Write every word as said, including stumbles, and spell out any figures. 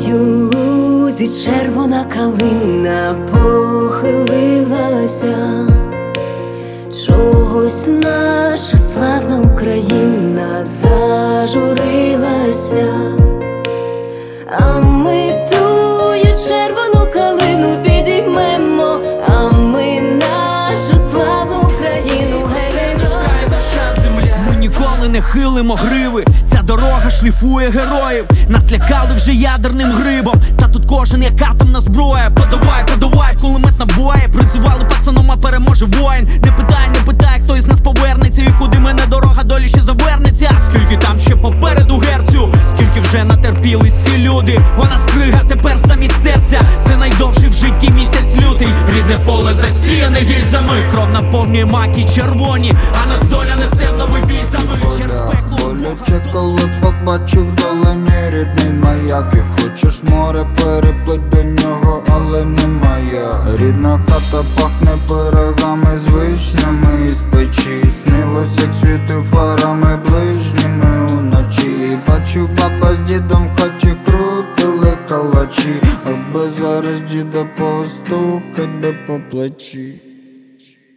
у лузі червона калина похилилася, чогось наша славна Україна зажурилася, а ми тую червону калину підіймемо, а ми нашу славну Україну. Мешкає наша земля. Ми ніколи не хилимо гриви, ця дорога шліфує героїв. Нас лякали вже ядерним грибом, та тут кожен як атомна зброя. Подавай, подавай, кулемет набої. Працювали пацаном, а переможе воїн. Не питай, не питай, хто із нас повернеться, і куди мене дорога долі ще завернеться. Скільки там ще попереду герцю, скільки вже натерпілись ці люди. Вона скрига тепер замість серця, це найдовший в житті місяць лютий. Рідне поле засіяне гільзами, кров наповнює маки червоні, а нас доля несе в новий бій за мир. Через пекло боляче, коли побачив вдалині рідний маяк. І хочеш море, переплить до нього, але не моя. Рідна хата пахне пирогами з вишнями із печі. Снилось, як світив фарами ближніми уночі. Бачу, баба з дідом в хаті крутили калачі, аби зараз діда постукать би по плечі.